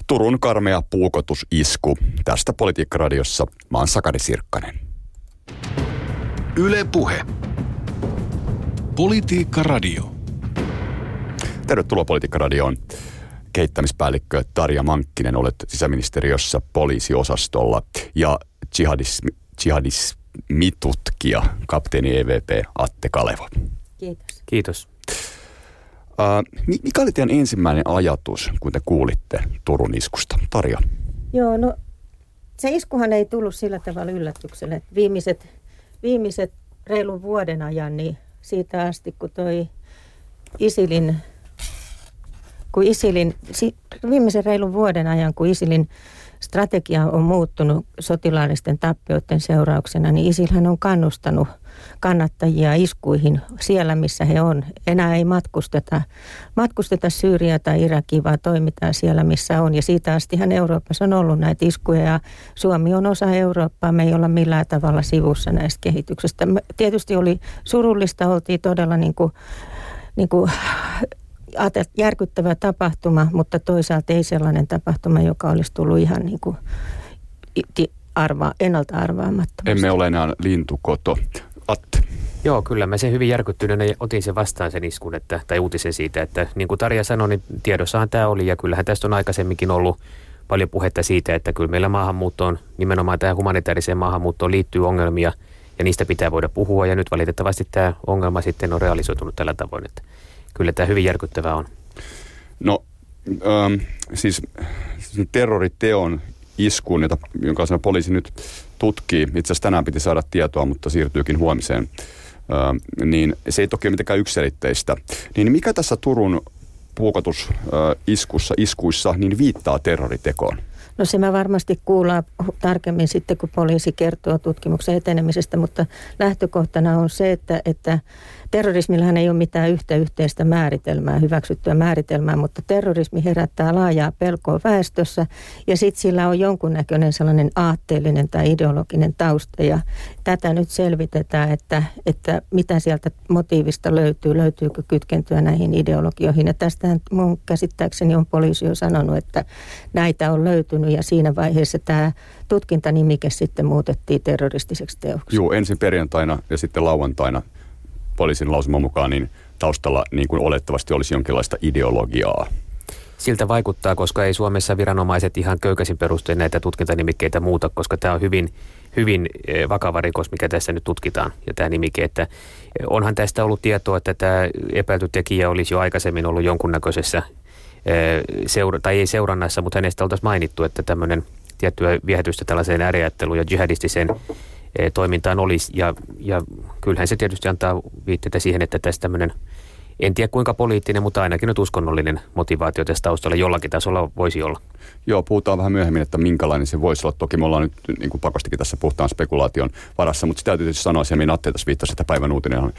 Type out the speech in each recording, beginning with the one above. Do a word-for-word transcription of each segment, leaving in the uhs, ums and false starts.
Turun karmea puukotusisku. Tästä Politiikka-radiossa. Mä oon Sakari Sirkkanen. Yle Puhe. Politiikka-radio. Tervetuloa Politiikka-radioon. Kehittämispäällikkö Tarja Mankkinen, olet sisäministeriössä poliisiosastolla ja jihadismi, jihadismitutkija, kapteeni E V P Atte Kalevo. Kiitos. Kiitos. Uh, mikä oli teidän ensimmäinen ajatus, kun te kuulitte Turun iskusta? Tarja. Joo, no se iskuhan ei tullut sillä tavalla yllätyksellä, että viimeiset, viimeiset reilun vuoden ajan, niin siitä asti kun toi ISILin, kun ISILin, viimeisen reilun vuoden ajan, kun ISILin strategia on muuttunut sotilaallisten tappioiden seurauksena, niin ISILhän on kannustanut kannattajia iskuihin siellä, missä he on. Enää ei matkusteta, matkusteta Syyriaa tai Irakiin, vaan toimitaan siellä, missä on. Ja siitä astihan Euroopassa on ollut näitä iskuja ja Suomi on osa Eurooppaa. Me ei olla millään tavalla sivussa näistä kehityksestä. Tietysti oli surullista, oltiin todella niin kuin, niin kuin järkyttävä tapahtuma, mutta toisaalta ei sellainen tapahtuma, joka olisi tullut ihan niin kuin arvaa, ennalta arvaamattomasti. Emme ole enää lintukoto. Atte. Joo, kyllä mä sen hyvin järkyttyneenä otin sen vastaan sen iskun, että, tai uutisen siitä, että niin kuin Tarja sanoi, niin tiedossahan tämä oli ja kyllähän tästä on aikaisemminkin ollut paljon puhetta siitä, että kyllä meillä maahanmuuttoon, nimenomaan tähän humanitaariseen maahanmuuttoon liittyy ongelmia ja niistä pitää voida puhua ja nyt valitettavasti tämä ongelma sitten on realisoitunut tällä tavoin, että kyllä tämä hyvin järkyttävää on. No ähm, siis terroriteon iskuun, jota, jonka poliisi nyt tutkii. Itse asiassa tänään piti saada tietoa, mutta siirtyykin huomiseen. Ö, niin se ei toki ole mitenkään yksiselitteistä. Niin mikä tässä Turun puukotusiskussa, iskuissa, niin viittaa terroritekoon? No se mä varmasti kuullaan tarkemmin sitten, kun poliisi kertoo tutkimuksen etenemisestä, mutta lähtökohtana on se, että, että terrorismillahan ei ole mitään yhtä yhteistä määritelmää, hyväksyttyä määritelmää, mutta terrorismi herättää laajaa pelkoa väestössä ja sitten sillä on jonkunnäköinen sellainen aatteellinen tai ideologinen tausta ja tätä nyt selvitetään, että, että mitä sieltä motiivista löytyy, löytyykö kytkentyä näihin ideologioihin ja tästähän mun käsittääkseni on poliisi jo sanonut, että näitä on löytynyt ja siinä vaiheessa tämä tutkintanimike sitten muutettiin terroristiseksi teoksi. Joo, ensin perjantaina ja sitten lauantaina poliisin lausuman mukaan niin taustalla niin kuin olettavasti olisi jonkinlaista ideologiaa. Siltä vaikuttaa, koska ei Suomessa viranomaiset ihan köykäisin perustein näitä tutkintanimikkeitä muuta, koska tämä on hyvin, hyvin vakava rikos, mikä tässä nyt tutkitaan. Ja tämä nimike, että onhan tästä ollut tietoa, että tämä epäilty tekijä olisi jo aikaisemmin ollut jonkunnäköisessä seura- tai ei seurannassa, mutta hänestä oltaisiin mainittu, että tämmöinen tiettyä viehätystä tällaiseen ääriajatteluun ja jihadistiseen toimintaan olisi. Ja, ja kyllähän se tietysti antaa viitteitä siihen, että tässä tämmöinen, en tiedä kuinka poliittinen, mutta ainakin nyt uskonnollinen motivaatio tässä taustalla jollakin tasolla voisi olla. Joo, puhutaan vähän myöhemmin, että minkälainen se voisi olla. Toki me ollaan nyt niin kuin pakostikin tässä puhtaan spekulaation varassa, mutta sitä täytyy tietysti sanoa, ja minä Atte tässä viittasi, että päivän uutinen on,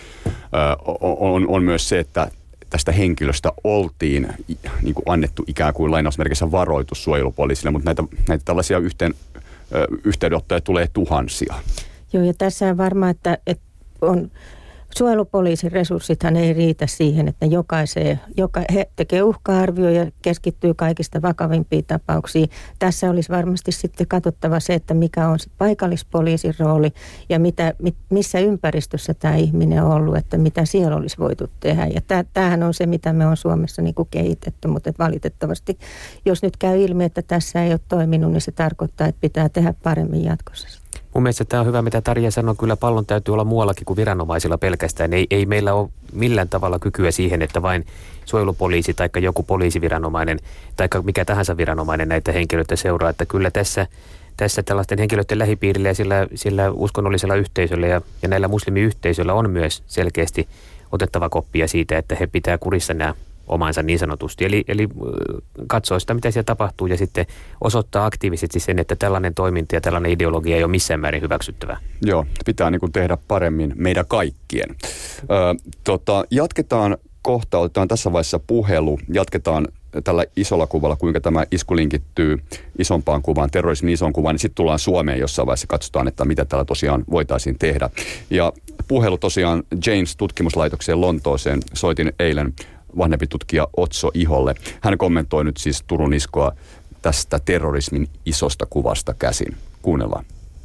on, on myös se, että tästä henkilöstä oltiin niin kuin annettu ikään kuin lainausmerkissä varoitus suojelupoliisille, mutta näitä, näitä tällaisia yhteen, yhteydenottoja tulee tuhansia. Joo, ja tässä on varmaan, että, että on, suojelupoliisin resurssithan ei riitä siihen, että jokaiseen, joka, he tekee uhka-arvio ja keskittyy kaikista vakavimpiin tapauksiin. Tässä olisi varmasti sitten katsottava se, että mikä on paikallispoliisin rooli ja mitä, missä ympäristössä tämä ihminen on ollut, että mitä siellä olisi voitu tehdä. Ja tämähän on se, mitä me on Suomessa niin kuin kehitetty, mutta valitettavasti, jos nyt käy ilmi, että tässä ei ole toiminut, niin se tarkoittaa, että pitää tehdä paremmin jatkossa. Mun mielestä tämä on hyvä, mitä Tarja sanoi. Kyllä pallon täytyy olla muuallakin kuin viranomaisilla pelkästään. Ei, ei meillä ole millään tavalla kykyä siihen, että vain suojelupoliisi tai joku poliisiviranomainen tai mikä tahansa viranomainen näitä henkilöitä seuraa. Että kyllä tässä, tässä tällaisten henkilöiden lähipiirillä ja sillä, sillä uskonnollisella yhteisöllä ja, ja näillä muslimiyhteisöillä on myös selkeästi otettava koppia siitä, että he pitää kurissa nämä omansa niin sanotusti. Eli, eli katsoo sitä, mitä siellä tapahtuu ja sitten osoittaa aktiivisesti sen, että tällainen toiminta ja tällainen ideologia ei ole missään määrin hyväksyttävää. Joo, pitää niin kuin tehdä paremmin meidän kaikkien. Ö, tota, jatketaan kohta, otetaan tässä vaiheessa puhelu, jatketaan tällä isolla kuvalla, kuinka tämä isku linkittyy isompaan kuvaan, terrorismin ison kuvaan, niin sitten tullaan Suomeen jossain vaiheessa, katsotaan, että mitä täällä tosiaan voitaisiin tehdä. Ja puhelu tosiaan James-tutkimuslaitokseen Lontooseen, soitin eilen vanhempi tutkija Otso Iholle. Hän kommentoi nyt siis Turun iskua tästä terrorismin isosta kuvasta käsin. Kuunnellaan.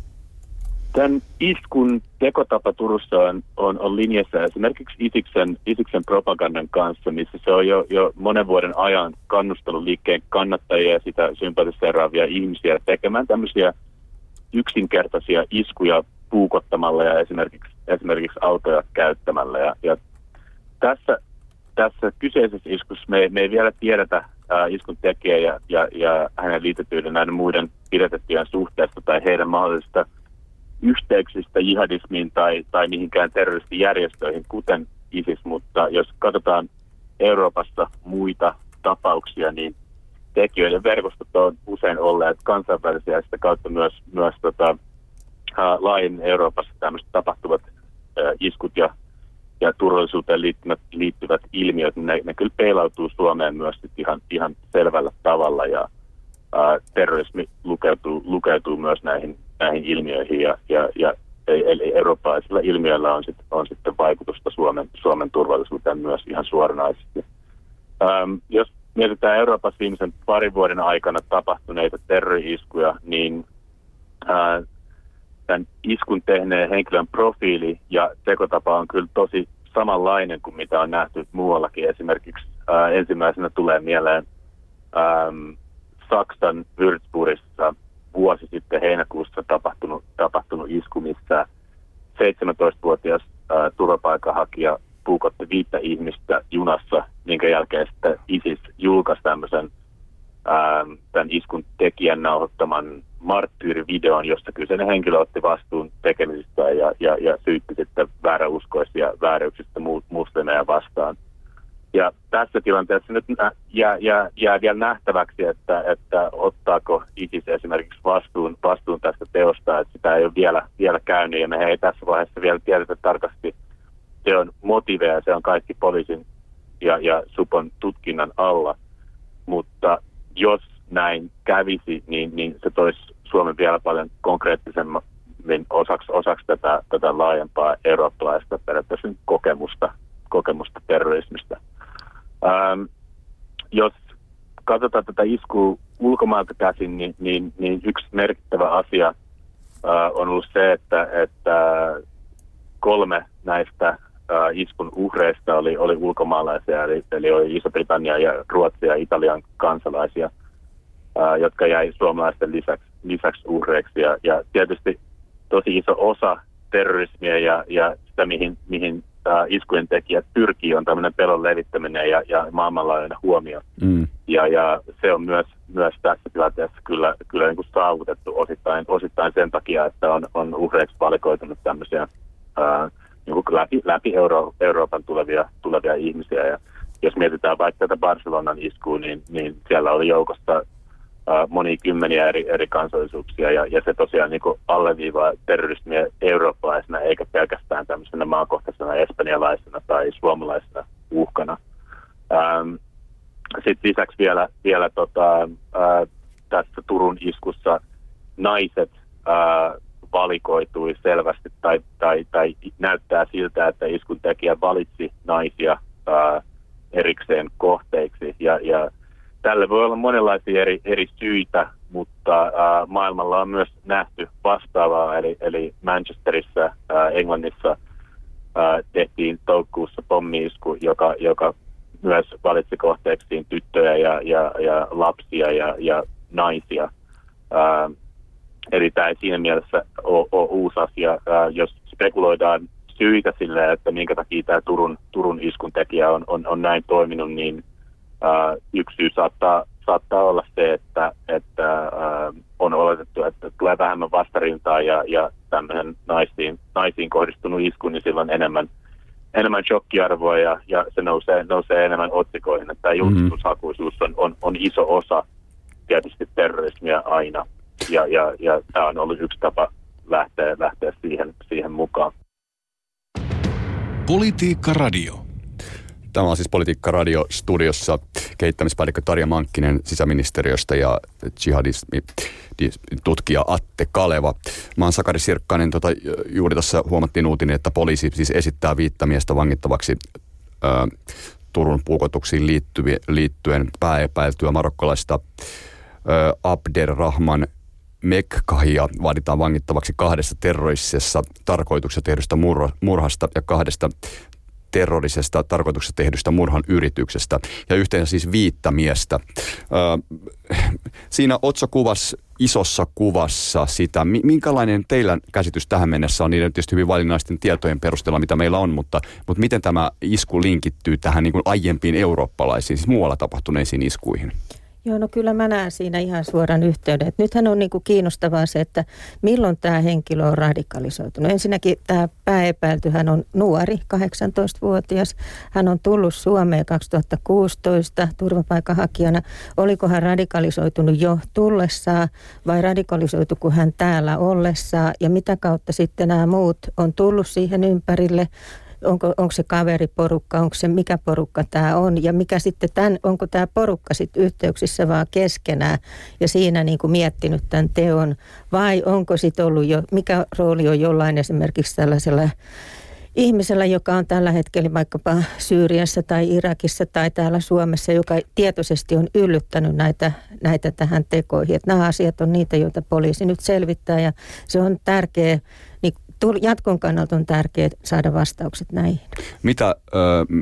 Tämän iskun tekotapa Turussa on, on, on linjassa esimerkiksi Isiksen, Isiksen propagandan kanssa, missä se on jo, jo monen vuoden ajan kannustellut liikkeen kannattajia ja sitä sympatiseeraavia ihmisiä tekemään tämmöisiä yksinkertaisia iskuja puukottamalla ja esimerkiksi, esimerkiksi autoja käyttämällä. Ja, ja tässä, tässä kyseisessä iskussa me, me ei vielä tiedetä ää, iskun tekijä ja, ja, ja hänen liitetyiden näiden muiden pidätettyjen suhteesta tai heidän mahdollisista yhteyksistä jihadismiin tai, tai mihinkään terroristijärjestöihin, kuten ISIS, mutta jos katsotaan Euroopassa muita tapauksia, niin tekijöiden verkostot on usein olleet kansainvälisiä ja sitä kautta myös, myös tota, laajemmin Euroopassa tämmöiset tapahtuvat ää, iskut ja, ja turvallisuuteen liittyvät, liittyvät ilmiöt, niin ne, ne kyllä peilautuu Suomeen myös ihan, ihan selvällä tavalla ja ää, terrorismi lukeutuu, lukeutuu myös näihin näihin ilmiöihin ja, ja, ja eli eurooppalaisilla ilmiöillä on, sit, on sitten vaikutusta Suomen, Suomen turvallisuuteen myös ihan suoranaisesti. Ähm, jos mietitään Euroopassa viimeisen parin vuoden aikana tapahtuneita terrori-iskuja, niin äh, tämän iskun tehneen henkilön profiili ja tekotapa on kyllä tosi samanlainen kuin mitä on nähty muuallakin. Esimerkiksi äh, ensimmäisenä tulee mieleen ähm, Saksan Würzburgissa vuosi sitten heinäkuussa tapahtunut, tapahtunut isku, missä seitsemäntoistavuotias ää, turvapaikanhakija puukotti viittä ihmistä junassa, minkä jälkeen sitten ISIS julkaisi tämmöisen ää, tämän iskun tekijän nauhoittaman marttyyrivideon, jossa kyseinen henkilö otti vastuun tekemisistä ja, ja, ja syytti sitten vääräuskoisia vääryyksistä muslimeja vastaan. Ja tässä tilanteessa nyt jää, jää, jää vielä nähtäväksi, että, että ottaako ISIS esimerkiksi vastuun, vastuun tästä teosta, että sitä ei ole vielä, vielä käynyt ja me ei tässä vaiheessa vielä tiedetä tarkasti teon motiveja, se on kaikki poliisin ja, ja supon tutkinnan alla, mutta jos näin kävisi, niin, niin se toisi Suomen vielä paljon konkreettisemmin osaksi, osaksi tätä, tätä laajempaa eurooppalaista periaatteessa kokemusta, kokemusta terrorismista. Ähm, jos katsotaan tätä iskua ulkomailta käsin, niin, niin, niin yksi merkittävä asia äh, on ollut se, että, että kolme näistä äh, iskun uhreista oli, oli ulkomaalaisia, eli, eli oli Iso-Britannia ja Ruotsia ja Italian kansalaisia, äh, jotka jäi suomalaisten lisäksi, lisäksi uhreiksi. Ja, ja tietysti tosi iso osa terrorismia ja, ja sitä, mihin, mihin iskujen tekijät pyrkii, on tämmöinen pelon levittäminen ja, ja maailmanlaajuinen huomio. Mm. Ja, ja se on myös, myös tässä tilanteessa kyllä, kyllä niin kuin saavutettu osittain, osittain sen takia, että on, on uhreiksi valikoitunut tämmöisiä ää, niin kuin läpi, läpi Euro, Euroopan tulevia, tulevia ihmisiä. Ja jos mietitään vaikka tätä Barcelonan iskua, niin, niin siellä oli joukossa Uh, monia kymmeniä eri, eri kansallisuuksia, ja, ja se tosiaan niin kuin alleviivaa terrorismia eurooppalaisena, eikä pelkästään tämmöisenä maakohtaisena espanjalaisena tai suomalaisena uhkana. Um, Sitten lisäksi vielä, vielä tota, uh, tässä Turun iskussa naiset uh, valikoitui selvästi, tai, tai, tai näyttää siltä, että iskun tekijä valitsi naisia uh, erikseen kohteiksi, ja, ja tälle voi olla monenlaisia eri, eri syitä, mutta äh, maailmalla on myös nähty vastaavaa, eli, eli Manchesterissa, äh, Englannissa äh, tehtiin toukokuussa pommi-isku, joka, joka myös valitsi kohteeksiin tyttöjä ja, ja, ja lapsia ja, ja naisia. Äh, eli tämä ei siinä mielessä ole, ole uusi asia. Äh, jos spekuloidaan syitä sille, että minkä takia tämä Turun, Turun iskun tekijä on, on, on näin toiminut, niin Uh, yksi syy saattaa, saattaa olla se, että, että uh, on oletettu, että tulee vähemmän vastarintaa ja, ja tämmöinen naisiin, naisiin kohdistunut isku, niin silloin enemmän, enemmän shokkiarvoa ja, ja se nousee, nousee enemmän otsikoihin. Että tämä julkisuushakuisuus on, on, on iso osa tietysti terrorismia aina ja, ja, ja tämä on ollut yksi tapa lähteä, lähteä siihen, siihen mukaan. Politiikka Radio. Tämä on siis Politiikka Radio studiossa kehittämispäällikkö Tarja Mankkinen sisäministeriöstä ja jihadismi-tutkija Atte Kaleva. Mä oon Sakari Sirkkainen. Tota, juuri tässä huomattiin uutinen, että poliisi siis esittää viittä miestä vangittavaksi ää, Turun puukotuksiin liittyen pääepäiltyä marokkolaista Abderrahman Mekkahia vaaditaan vangittavaksi kahdesta terroristisessa tarkoituksessa tehdystä murhasta ja kahdesta terrorisesta tarkoituksessa tehdystä murhan yrityksestä ja yhteensä siis viittä miestä. Öö, siinä otsakuvassa, isossa kuvassa sitä, minkälainen teillä käsitys tähän mennessä on niiden tietysti hyvin valinnaisten tietojen perusteella, mitä meillä on, mutta, mutta miten tämä isku linkittyy tähän niin kuin aiempiin eurooppalaisiin, siis muualla tapahtuneisiin iskuihin? Joo, no kyllä mä näen siinä ihan suoran yhteyden. Et nythän on niinku kiinnostavaa se, että milloin tämä henkilö on radikalisoitunut. Ensinnäkin tämä pääepäilty, hän on nuori, kahdeksantoistavuotias. Hän on tullut Suomeen kaksituhattakuusitoista turvapaikanhakijana. Oliko hän radikalisoitunut jo tullessaan vai radikalisoituko hän täällä ollessaan? Ja mitä kautta sitten nämä muut on tullut siihen ympärille? Onko, onko se kaveriporukka, onko se mikä porukka tämä on ja mikä sitten tämän, onko tämä porukka sitten yhteyksissä vaan keskenään ja siinä niin kuin miettinyt tämän teon vai onko sitten ollut jo, mikä rooli on jollain esimerkiksi tällaisella ihmisellä, joka on tällä hetkellä vaikkapa Syyriassa tai Irakissa tai täällä Suomessa, joka tietoisesti on yllyttänyt näitä, näitä tähän tekoihin. Että nämä asiat on niitä, joita poliisi nyt selvittää ja se on tärkeä. Jatkon kannalta on tärkeää saada vastaukset näihin. Mitä ö,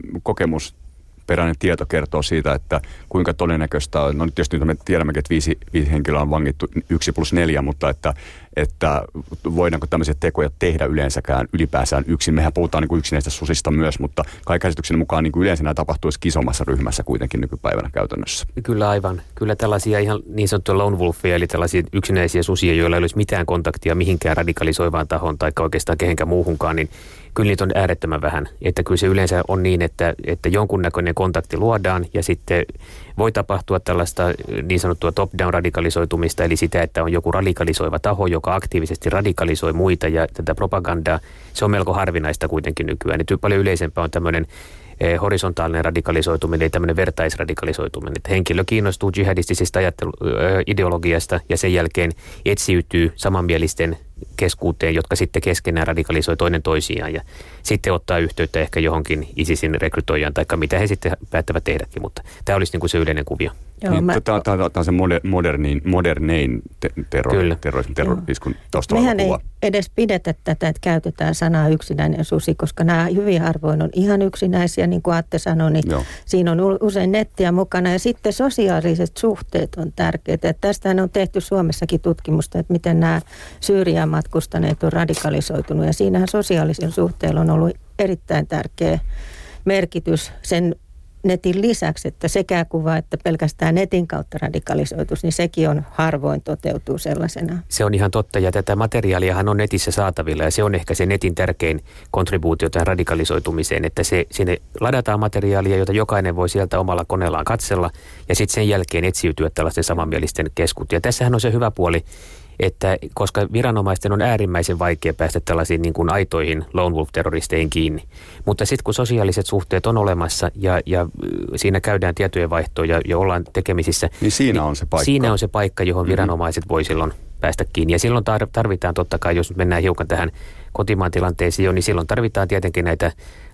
kokemusperäinen tieto kertoo siitä, että kuinka todennäköistä on, no nyt tietysti me tiedämmekin, että viisi, viisi henkilöä on vangittu yksi plus neljä, mutta että, että voidaanko tämmöisiä tekoja tehdä yleensäkään ylipäänsään yksin. Mehän puhutaan niin kuin yksinäistä susista myös, mutta kai käsityksen mukaan niin kuin yleensä nämä tapahtuisi isommassa ryhmässä kuitenkin nykypäivänä käytännössä. Kyllä aivan. Kyllä tällaisia ihan niin sanottuja lone wolfia, eli tällaisia yksinäisiä susia, joilla ei olisi mitään kontaktia mihinkään radikalisoivaan tahoon tai oikeastaan kehenkään muuhunkaan, niin kyllä niitä on äärettömän vähän. Että kyllä se yleensä on niin, että, että jonkunnäköinen kontakti luodaan ja sitten voi tapahtua tällaista niin sanottua top-down radikalisoitumista, eli sitä, että on joku radikalisoiva taho, joka aktiivisesti radikalisoi muita ja tätä propagandaa. Se on melko harvinaista kuitenkin nykyään. Nyt paljon yleisempää on tämmöinen eh, horisontaalinen radikalisoituminen, eli tämmöinen vertaisradikalisoituminen. Että henkilö kiinnostuu jihadistisesta ajattelu- äh, ideologiasta ja sen jälkeen etsiytyy samanmielisten keskuuteen, jotka sitten keskenään radikalisoi toinen toisiaan ja sitten ottaa yhteyttä ehkä johonkin ISISin rekrytoijaan tai mitä he sitten päättävät tehdäkin, mutta tämä olisi niin kuin se yleinen kuvio. Joo, mä... Tämä on se modernin, modernein te- terrori, terrorismin terroriskun taustalla Mehän kuva. ei edes pidetä tätä, että käytetään sanaa yksinäinen susi, koska nämä hyvin harvoin on ihan yksinäisiä, niin kuin Atte sanoi, niin Joo. siinä on usein nettiä mukana ja sitten sosiaaliset suhteet on tärkeitä. Että tästähän on tehty Suomessakin tutkimusta, että miten nämä Syyriaan matkustaneet on radikalisoitunut ja siinähän sosiaalisen suhteella on ollut erittäin tärkeä merkitys sen netin lisäksi, että sekä kuva, että pelkästään netin kautta radikalisoitus, niin sekin on harvoin toteutuu sellaisena. Se on ihan totta ja tätä materiaaliahan on netissä saatavilla ja se on ehkä se netin tärkein kontribuutio tähän radikalisoitumiseen, että se, sinne ladataan materiaalia, jota jokainen voi sieltä omalla koneellaan katsella ja sitten sen jälkeen etsiytyä tällaisten samanmielisten keskuuteen. Ja tässähän on se hyvä puoli, että koska viranomaisten on äärimmäisen vaikea päästä tällaisiin niin kuin aitoihin lone wolf-terroristeihin kiinni. Mutta sitten kun sosiaaliset suhteet on olemassa ja, ja siinä käydään tietojenvaihtoa ja, ja ollaan tekemisissä. Niin siinä on se paikka. Siinä on se paikka, johon viranomaiset voi silloin päästä kiinni. Ja silloin tarvitaan totta kai, jos mennään hiukan tähän kotimaan tilanteisiin jo, niin silloin tarvitaan tietenkin näitä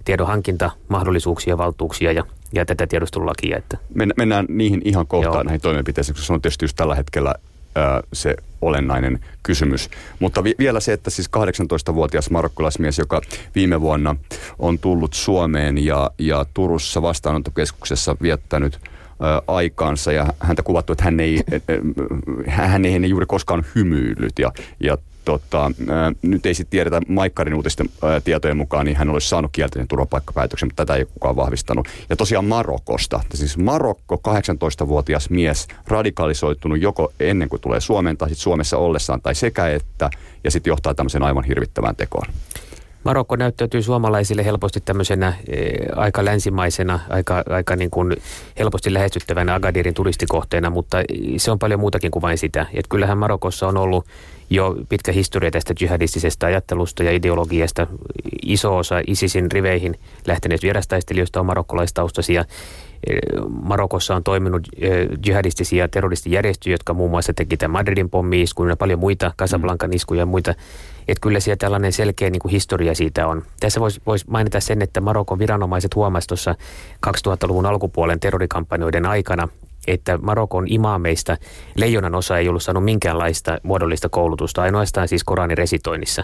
tiedonhankintamahdollisuuksia, valtuuksia ja, ja tätä tiedustelulakia. Että. Mennään niihin ihan kohtaan, Joo. näihin toimenpiteisiin, koska se on tietysti just tällä hetkellä se olennainen kysymys. Mutta vi- vielä se, että siis kahdeksantoistavuotias marokkolaismies, joka viime vuonna on tullut Suomeen ja, ja Turussa vastaanottokeskuksessa viettänyt ä, aikaansa ja häntä kuvattu, että hän ei, ä, hän ei, hän ei juuri koskaan hymyillyt ja, ja Tota, ää, nyt ei sitten tiedetä Maikkarin uutisten ää, tietojen mukaan, niin hän olisi saanut kielteisen turvapaikkapäätöksen, mutta tätä ei kukaan vahvistanut. Ja tosiaan Marokosta, siis Marokko, kahdeksantoistavuotias mies, radikalisoitunut joko ennen kuin tulee Suomeen tai sitten Suomessa ollessaan tai sekä että, ja sitten johtaa tämmöisen aivan hirvittävään tekoon. Marokko näyttäytyy suomalaisille helposti tämmöisenä e, aika länsimaisena, aika, aika niin kuin helposti lähestyttävänä Agadirin turistikohteena, mutta se on paljon muutakin kuin vain sitä. Et kyllähän Marokossa on ollut jo pitkä historia tästä jihadistisesta ajattelusta ja ideologiasta. Iso osa ISISin riveihin lähteneistä vierastaistelijoista on marokkolaistaustaisia. Marokossa on toiminut jihadistisia terroristijärjestöjä, jotka muun muassa teki tämän Madridin pommi-iskun ja paljon muita, Casablancan iskuja ja muita. Että kyllä siellä tällainen selkeä niin kuin historia siitä on. Tässä voisi vois mainita sen, että Marokon viranomaiset huomasivat tuossa kaksituhattaluvun alkupuolen terrorikampanjoiden aikana että Marokon imaameista leijonan osa ei ollut saanut minkäänlaista muodollista koulutusta, ainoastaan siis Koranin resitoinnissa.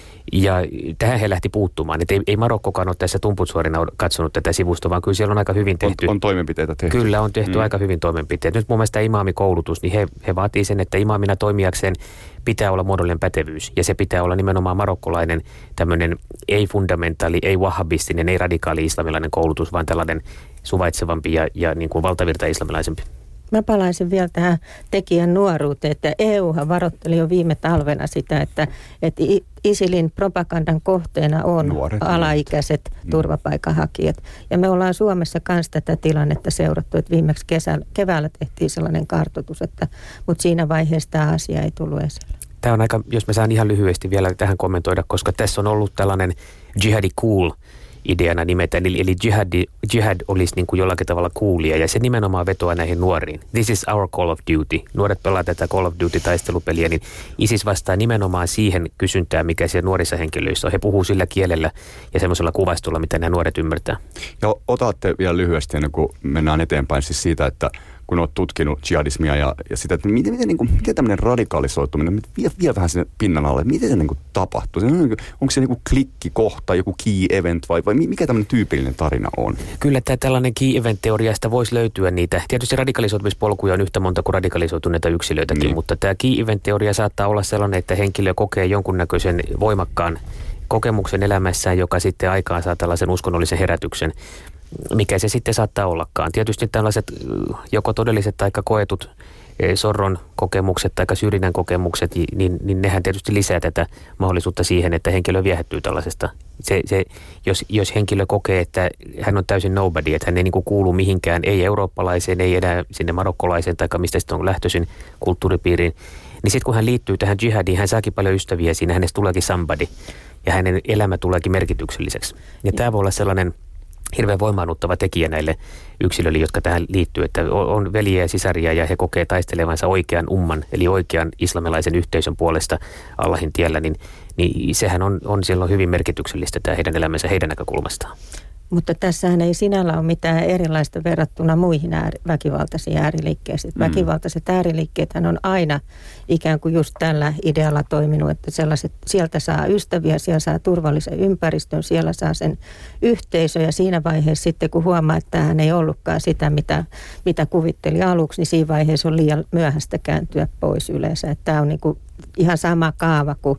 Ja tähän he lähti puuttumaan. Että ei, ei Marokkokaan ole tässä tumputsuorina katsonut tätä sivusta, vaan kyllä siellä on aika hyvin tehty. On, on toimenpiteitä tehty. Kyllä on tehty mm. aika hyvin toimenpiteet. Nyt mun mielestä imaamikoulutus, niin he, he vaatii sen, että imaamina toimijakseen pitää olla muodollinen pätevyys. Ja se pitää olla nimenomaan marokkolainen tämmöinen ei fundamentaali, ei wahhabistinen, ei radikaali islamilainen koulutus, vaan tällainen suvaitsevampi ja, ja niin kuin valtavirta islamilaisempi. Mä palaisin vielä tähän tekijän nuoruuteen, että E Uhan varoitteli jo viime talvena sitä, että, että ISILin propagandan kohteena on nuoret, alaikäiset nuoret. turvapaikanhakijat. Ja me ollaan Suomessa myös tätä tilannetta seurattu, että viimeksi kesällä, keväällä tehtiin sellainen kartoitus, että, mutta siinä vaiheessa tämä asia ei tullut esille. Tämä on aika, jos mä saan ihan lyhyesti vielä tähän kommentoida, koska tässä on ollut tällainen jihadi cool ideana nimetä, eli, eli jihad, jihad olisi niin kuin jollakin tavalla coolia, ja se nimenomaan vetoaa näihin nuoriin. This is our Call of Duty. Nuoret pelaa tätä Call of Duty-taistelupeliä, niin ISIS vastaa nimenomaan siihen kysyntään, mikä siellä nuorissa henkilöissä on. He puhuu sillä kielellä ja semmoisella kuvastolla, mitä nämä nuoret ymmärtää. Ja otatte vielä lyhyesti ennen kuin mennään eteenpäin siis siitä, että kun olet tutkinut jihadismia ja, ja sitä, että miten, miten, niin kuin, miten tämmöinen radikalisoituminen, vie, vie vähän sinne pinnan alle, miten se niin kuin tapahtuu? Se on, onko se niin kuin klikkikohta, joku key event vai, vai mikä tämmöinen tyypillinen tarina on? Kyllä tämä tällainen key event-teoriasta voisi löytyä niitä. Tietysti radikalisoitumispolkuja on yhtä monta kuin radikalisoituneita yksilöitäkin, niin. Mutta tämä key event-teoria saattaa olla sellainen, että henkilö kokee jonkunnäköisen voimakkaan kokemuksen elämässään, joka sitten aikaan saa tällaisen uskonnollisen herätyksen. Mikä se sitten saattaa ollakaan. Tietysti tällaiset joko todelliset tai koetut sorron kokemukset tai syrjinnän kokemukset, niin, niin nehän tietysti lisää tätä mahdollisuutta siihen, että henkilö viehättyy tällaisesta. Se, se, jos, jos henkilö kokee, että hän on täysin nobody, että hän ei niin kuin kuulu mihinkään, ei eurooppalaiseen, ei enää sinne marokkolaiseen tai mistä sitten on lähtöisin kulttuuripiiriin, niin sitten kun hän liittyy tähän jihadiin, hän saakin paljon ystäviä siinä, hänestä tuleekin somebody ja hänen elämä tuleekin merkitykselliseksi. Ja tämä voi olla sellainen hirveän voimaannuttava tekijä näille yksilöille, jotka tähän liittyy, että on veljiä ja sisaria ja he kokee taistelevansa oikean umman, eli oikean islamilaisen yhteisön puolesta Allahin tiellä, niin, niin sehän on, on silloin hyvin merkityksellistä tämä heidän elämänsä heidän näkökulmastaan. Mutta tässähän ei sinällä ole mitään erilaista verrattuna muihin ääri, väkivaltaisiin ääriliikkeisiin. Mm. Väkivaltaiset ääriliikkeethän on aina ikään kuin just tällä idealla toiminut, että sellaiset, sieltä saa ystäviä, siellä saa turvallisen ympäristön, siellä saa sen yhteisö ja siinä vaiheessa sitten kun huomaa, että tämähän ei ollutkaan sitä, mitä, mitä kuvitteli aluksi, niin siinä vaiheessa on liian myöhäistä kääntyä pois yleensä. Että tämä on niin kuin ihan sama kaava kuin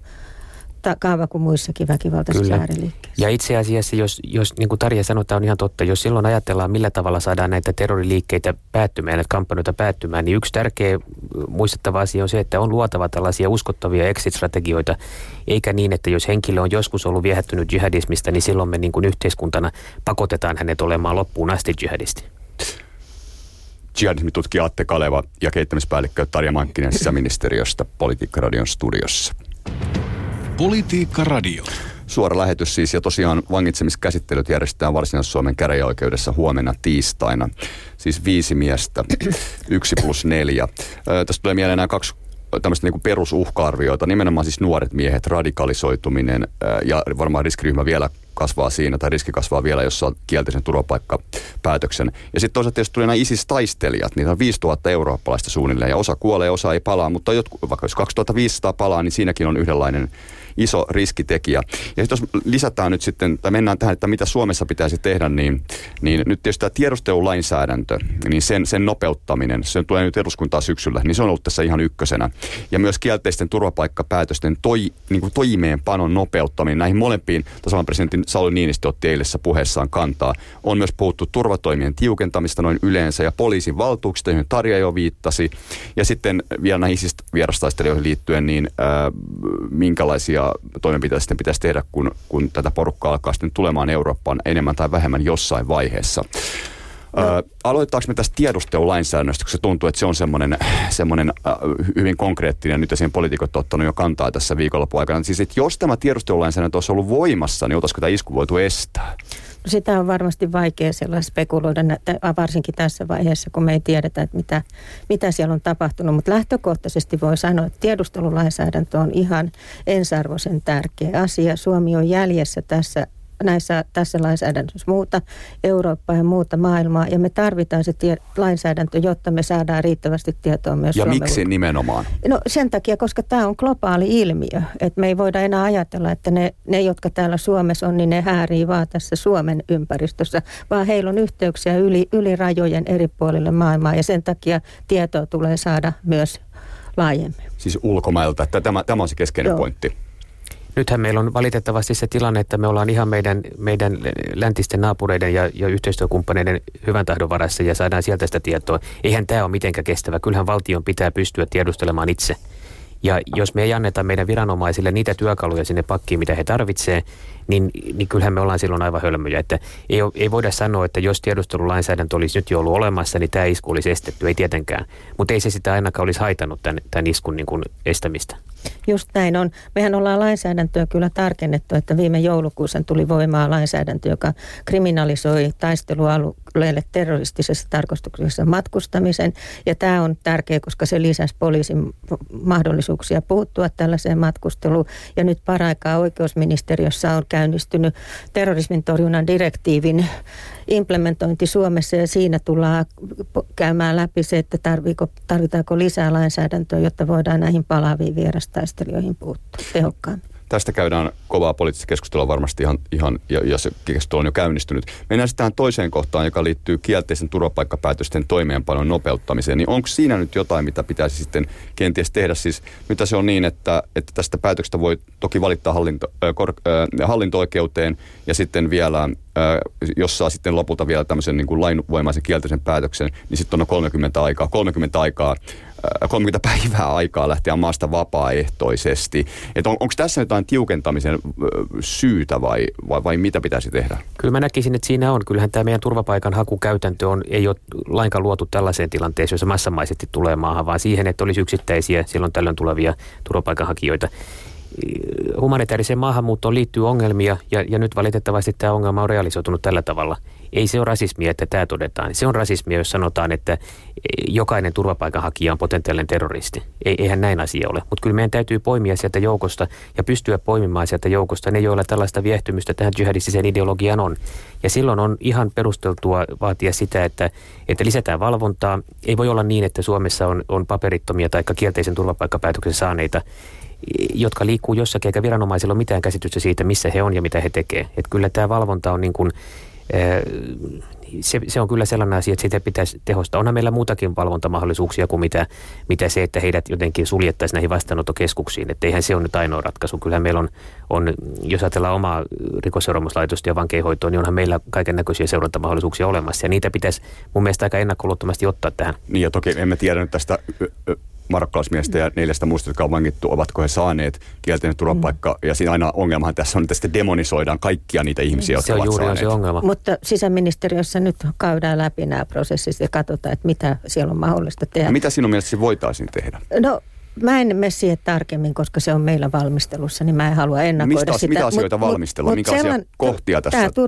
kaava kuin muissakin väkivaltaisissa ääriliikkeissä. Ja itse asiassa, jos, jos niin kuin Tarja sanoi, tämä on ihan totta, jos silloin ajatellaan, millä tavalla saadaan näitä terroriliikkeitä päättymään, näitä kampanjoita päättymään, niin yksi tärkeä muistettava asia on se, että on luotava tällaisia uskottavia exit-strategioita, eikä niin, että jos henkilö on joskus ollut viehättynyt jihadismista, niin silloin me niin kuin yhteiskuntana pakotetaan hänet olemaan loppuun asti jihadisti. Jihadismitutkija Atte Kaleva ja kehittämispäällikkö Tarja Mankkinen sisäministeriöstä Politiikka-radion studiossa. Politiikka Radio. Suora lähetys siis, ja tosiaan vangitsemiskäsittelyt järjestetään Varsinais-Suomen käräjäoikeudessa huomenna tiistaina. Siis viisi miestä, yksi plus neljä. Ö, tästä tulee mieleen nämä kaksi tämmöistä niin kuin perusuhka-arvioita, nimenomaan siis nuoret miehet, radikalisoituminen ö, ja varmaan riskiryhmä vielä kasvaa siinä, tai riski kasvaa vielä, jos saa kielteisen turvapaikkapäätöksen. Ja sitten toisaalta tietysti tulee nämä ISIS-taistelijat, niitä on viisituhatta eurooppalaista suunnilleen, ja osa kuolee, osa ei palaa, mutta jotkut, vaikka jos kaksituhattaviisisataa palaa, niin siinäkin on yhdenlainen iso riskitekijä. Ja sitten jos lisätään nyt sitten, tai mennään tähän, että mitä Suomessa pitäisi tehdä, niin, niin nyt tietysti tämä tiedustelulainsäädäntö, niin sen, sen nopeuttaminen, se tulee nyt eduskuntaa syksyllä, niin se on ollut tässä ihan ykkösenä. Ja myös kielteisten turvapaikkapäätösten toi, niin kuin toimeenpanon nopeuttaminen näihin molempiin, tasavallan presidentin Sauli Niinistö otti eilisessä puheessaan kantaa. On myös puhuttu turvatoimien tiukentamista noin yleensä ja poliisin valtuuksista, joihin Tarja jo viittasi. Ja sitten vielä näihin vierastaistelijoihin liittyen, niin ää, minkälaisia toimenpiteitä sitten pitäisi tehdä, kun, kun tätä porukkaa alkaa sitten tulemaan Eurooppaan enemmän tai vähemmän jossain vaiheessa. No. Ö, aloitetaanko me tästä tiedustelulainsäädännöstä, koska se tuntuu, että se on semmoinen, semmoinen äh, hyvin konkreettinen, nyt siihen poliitikot on ottanut jo kantaa tässä viikonlopun aikana. Siis, että jos tämä tiedustelulainsäädäntö olisi ollut voimassa, niin oltaisiko tämä isku voitu estää? Sitä on varmasti vaikea sellainen spekuloida, varsinkin tässä vaiheessa, kun me ei tiedetä, että mitä, mitä siellä on tapahtunut. Mutta lähtökohtaisesti voi sanoa, että tiedustelulainsäädäntö on ihan ensiarvoisen tärkeä asia. Suomi on jäljessä tässä näissä, tässä lainsäädännössä muuta Eurooppaa ja muuta maailmaa, ja me tarvitaan se tie, lainsäädäntö, jotta me saadaan riittävästi tietoa myös Ja Suomen miksi ulko- nimenomaan? No sen takia, koska tämä on globaali ilmiö, että me ei voida enää ajatella, että ne, ne, jotka täällä Suomessa on, niin ne häärii vaan tässä Suomen ympäristössä, vaan heillä on yhteyksiä yli, yli rajojen eri puolille maailmaa, ja sen takia tietoa tulee saada myös laajemmin. Siis ulkomailta, että tämä, tämä on se keskeinen Joo. pointti. Nythän meillä on valitettavasti se tilanne, että me ollaan ihan meidän, meidän läntisten naapureiden ja, ja yhteistyökumppaneiden hyvän tahdon varassa ja saadaan sieltä sitä tietoa. Eihän tämä ole mitenkään kestävä. Kyllähän valtion pitää pystyä tiedustelemaan itse. Ja jos me ei anneta meidän viranomaisille niitä työkaluja sinne pakkiin, mitä he tarvitsee, niin, niin kyllähän me ollaan silloin aivan hölmöjä. Että ei, ei voida sanoa, että jos tiedustelulainsäädäntö olisi nyt jo ollut olemassa, niin tämä isku olisi estetty. Ei tietenkään. Mutta ei se sitä ainakaan olisi haitannut tämän, tämän iskun niin kuin estämistä. Just näin on. Mehän ollaan lainsäädäntöä kyllä tarkennettu, että viime joulukuussa tuli voimaan lainsäädäntö, joka kriminalisoi taistelualueelle terroristisessa tarkoituksessa matkustamisen. Ja tämä on tärkeä, koska se lisäsi poliisin mahdollisuuksia puuttua tällaiseen matkusteluun. Ja nyt paraikaa oikeusministeriössä on käynnistynyt terrorismin torjunnan direktiivin implementointi Suomessa, ja siinä tullaan käymään läpi se, että tarvitaanko, tarvitaanko lisää lainsäädäntöä, jotta voidaan näihin palaaviin vierastaistelijoihin puuttua tehokkaammin. Tästä käydään kovaa poliittista keskustelua varmasti ihan, ihan ja, ja se keskustelu on jo käynnistynyt. Mennään sitten tähän toiseen kohtaan, joka liittyy kielteisen turvapaikkapäätösten toimeenpanon nopeuttamiseen. Niin onko siinä nyt jotain, mitä pitäisi sitten kenties tehdä? Siis nyt se on niin, että, että tästä päätöksestä voi toki valittaa hallinto, äh, kor, äh, hallinto-oikeuteen ja sitten vielä, äh, jos saa sitten lopulta vielä tämmöisen niin kuin lainvoimaisen kielteisen päätöksen, niin sitten on kolmekymmentä aikaa, kolmekymmentä aikaa, kolmekymmentä päivää aikaa lähteä maasta vapaaehtoisesti. Että on, onko tässä jotain tiukentamisen syytä vai, vai, vai mitä pitäisi tehdä? Kyllä mä näkisin, että siinä on. Kyllähän tämä meidän turvapaikan hakukäytäntö on, ei ole lainkaan luotu tällaiseen tilanteeseen, jossa massamaisesti tulee maahan, vaan siihen, että olisi yksittäisiä silloin tällöin tulevia turvapaikanhakijoita. Humanitaariseen maahanmuuttoon liittyy ongelmia ja, ja nyt valitettavasti tämä ongelma on realisoitunut tällä tavalla. Ei se ole rasismia, että tämä todetaan. Se on rasismia, jos sanotaan, että jokainen turvapaikanhakija on potentiaalinen terroristi. Ei, eihän näin asia ole. Mutta kyllä meidän täytyy poimia sieltä joukosta ja pystyä poimimaan sieltä joukosta ne, joilla tällaista viehtymystä tähän jihadistiseen ideologiaan on. Ja silloin on ihan perusteltua vaatia sitä, että, että lisätään valvontaa. Ei voi olla niin, että Suomessa on, on paperittomia tai kielteisen turvapaikkapäätöksen saaneita, jotka liikkuu jossakin, eikä viranomaisilla ole mitään käsitystä siitä, missä he on ja mitä he tekevät. Että kyllä tämä valvonta on niin kuin, se, se on kyllä sellainen asia, että sitä pitäisi tehostaa. Onhan meillä muutakin valvontamahdollisuuksia kuin mitä, mitä se, että heidät jotenkin suljettaisiin näihin vastaanottokeskuksiin. Että eihän se ole nyt ainoa ratkaisu. Kyllähän meillä on, on jos ajatellaan omaa rikosseuraamuslaitosta ja vankeinhoitoa, niin onhan meillä kaiken näköisiä seurantamahdollisuuksia olemassa. Ja niitä pitäisi mun mielestä aika ennakkoluottomasti ottaa tähän. Niin ja toki emme tiedä nyt tästä marokkalaismiestä ja neljästä muusta, jotka on vangittu, ovatko he saaneet kielteinen turvapaikka. Mm. Ja siinä aina ongelmahan tässä on, että sitten demonisoidaan kaikkia niitä ihmisiä, jotka se on ovat juuri saaneet. Se ongelma. Mutta sisäministeriössä nyt käydään läpi nämä prosessit ja katsotaan, että mitä siellä on mahdollista tehdä. Ja mitä sinun mielestäsi voitaisiin tehdä? No, mä en mene siihen tarkemmin, koska se on meillä valmistelussa, niin mä en halua ennakoida Mistä, sitä. mitä asioita mut, valmistellaan? Mut, Minkälaisia sellan, kohtia tässä? Tämä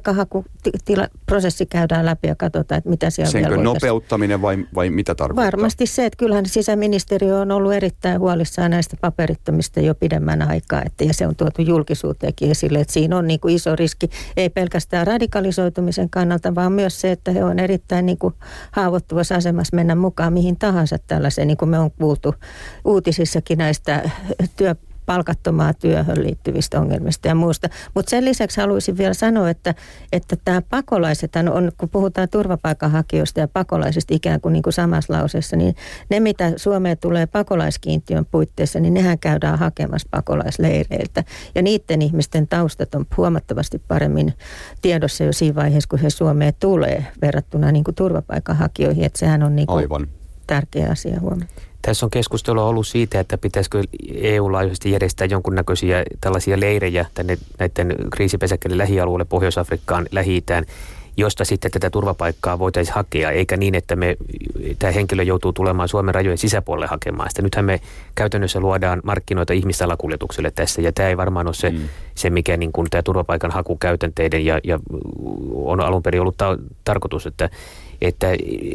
turvapaikkahakuprosessi käydään läpi ja katsotaan, että mitä siellä Senkö vielä voitaisiin. nopeuttaminen vai, vai mitä tarkoittaa? Varmasti se, että kyllähän sisäministeriö on ollut erittäin huolissaan näistä paperittomista jo pidemmän aikaa, että, ja se on tuotu julkisuuteenkin esille, että siinä on niin kuin iso riski, ei pelkästään radikalisoitumisen kannalta, vaan myös se, että he on erittäin niin kuin haavoittuvassa asemassa mennä mukaan mihin tahansa tällaiseen, niin kuin me on kuultu uutisissakin näistä työ palkattomaan työhön liittyvistä ongelmista ja muusta. Mutta sen lisäksi haluaisin vielä sanoa, että, että tämä pakolaiset on, kun puhutaan turvapaikanhakijoista ja pakolaisista ikään kuin, niin kuin samassa lauseessa, niin ne, mitä Suomeen tulee pakolaiskiintiön puitteissa, niin nehän käydään hakemassa pakolaisleireiltä. Ja niiden ihmisten taustat on huomattavasti paremmin tiedossa jo siinä vaiheessa, kun he Suomeen tulee verrattuna niin kuin turvapaikanhakijoihin. Että sehän on niin kuin Aivan. tärkeä asia huomata. Tässä on keskustelua ollut siitä, että pitäisikö E U-laajuisesti järjestää jonkunnäköisiä tällaisia leirejä tänne näiden kriisipesäkkeiden lähialueelle, Pohjois-Afrikkaan, Lähi-Itään, josta sitten tätä turvapaikkaa voitaisiin hakea, eikä niin, että me, tämä henkilö joutuu tulemaan Suomen rajojen sisäpuolelle hakemaan sitä. Nythän me käytännössä luodaan markkinoita ihmissalakuljetukselle tässä, ja tämä ei varmaan ole se, mm. se mikä niin kuin tämä turvapaikan hakukäytänteiden ja, ja on alun perin ollut ta- tarkoitus, että että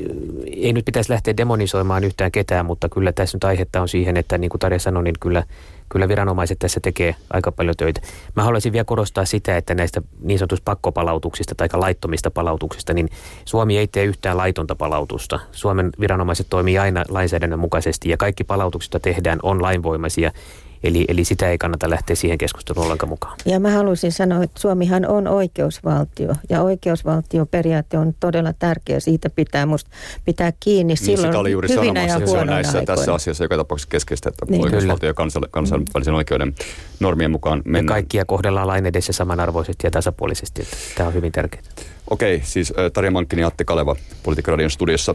ei nyt pitäisi lähteä demonisoimaan yhtään ketään, mutta kyllä tässä nyt aihetta on siihen, että niin kuin Tarja sanoi, niin kyllä, kyllä viranomaiset tässä tekee aika paljon töitä. Mä haluaisin vielä korostaa sitä, että näistä niin sanotusta pakkopalautuksista tai laittomista palautuksista, niin Suomi ei tee yhtään laitonta palautusta. Suomen viranomaiset toimii aina lainsäädännön mukaisesti ja kaikki palautuksista tehdään on lainvoimaisia. Eli, eli sitä ei kannata lähteä siihen keskusteluun ollenkaan mukaan. Ja mä haluaisin sanoa, että Suomihan on oikeusvaltio ja oikeusvaltioperiaate on todella tärkeä. Siitä pitää musta pitää kiinni niin, silloin sitä oli juuri hyvinä ja sanomassa, huonoina näissä, aikoina. tässä asiassa joka tapauksessa keskeistä, että niin. oikeusvaltio ja kansan, kansainvälisen oikeuden normien mukaan mennään. Ja kaikkia kohdellaan lain edessä samanarvoisesti ja tasapuolisesti. Että tämä on hyvin tärkeää. Okei, siis Tarja Mankkinen ja Atte Kaleva Politiikka Radion studiossa.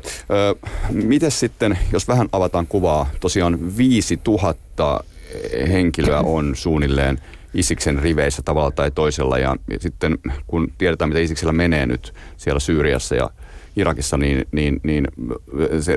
Miten sitten, jos vähän avataan kuvaa, tosiaan viisituhatta henkilöä on suunnilleen Isiksen riveissä tavalla tai toisella. Ja sitten kun tiedetään, mitä Isiksellä menee nyt siellä Syyriassa ja Irakissa, niin, niin, niin se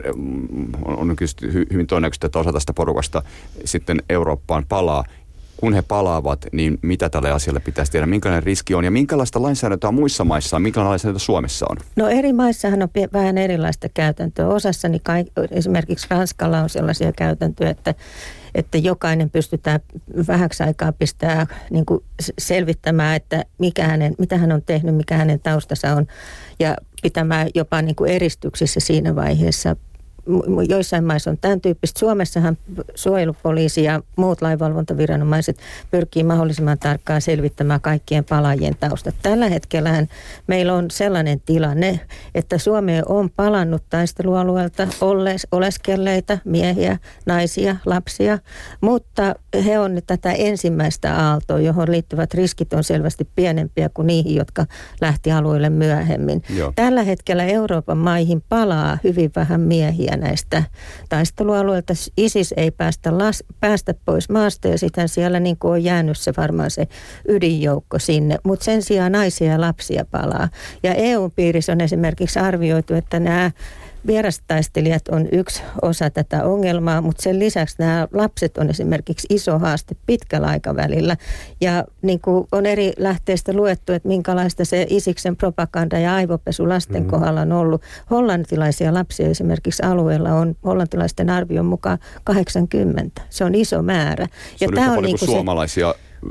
on hyvin todennäköistä, että osa tästä porukasta sitten Eurooppaan palaa. Kun he palaavat, niin mitä tälle asialle pitäisi tehdä? Minkälainen riski on ja minkälaista lainsäädäntöä muissa maissa on? Minkälaista lainsäädäntöä Suomessa on? No eri maissahan on vähän erilaista käytäntöä. Osassa niin kai, esimerkiksi Ranskalla on sellaisia käytäntöjä, että, että jokainen pystytään vähäksi aikaa pistää niin kuin selvittämään, että mikä hänen, mitä hän on tehnyt, mikä hänen taustansa on ja pitämään jopa niin kuin eristyksissä siinä vaiheessa. Joissain maissa on tämän tyyppistä. Suomessahan suojelupoliisi ja muut lainvalvontaviranomaiset pyrkii mahdollisimman tarkkaan selvittämään kaikkien palaajien taustat. Tällä hetkellähän meillä on sellainen tilanne, että Suomeen on palannut taistelualueelta olles, oleskelleita miehiä, naisia, lapsia, mutta he on tätä ensimmäistä aaltoa, johon liittyvät riskit on selvästi pienempiä kuin niihin, jotka lähti alueelle myöhemmin. Joo. Tällä hetkellä Euroopan maihin palaa hyvin vähän miehiä näistä taistelualueilta. ISIS ei päästä, las, päästä pois maasta ja sitten siellä niin kuin on jäänyt se varmaan se ydinjoukko sinne, mutta sen sijaan naisia ja lapsia palaa. Ja E U-piirissä on esimerkiksi arvioitu, että nämä vierastaistelijat on yksi osa tätä ongelmaa, mutta sen lisäksi nämä lapset on esimerkiksi iso haaste pitkällä aikavälillä. Ja niin kuin on eri lähteistä luettu, että minkälaista se Isiksen propaganda ja aivopesu lasten mm-hmm. kohdalla on ollut. Hollantilaisia lapsia esimerkiksi alueella on hollantilaisten arvion mukaan kahdeksankymmentä. Se on iso määrä. Se ja on yhtä paljon niin kuin suomalaisia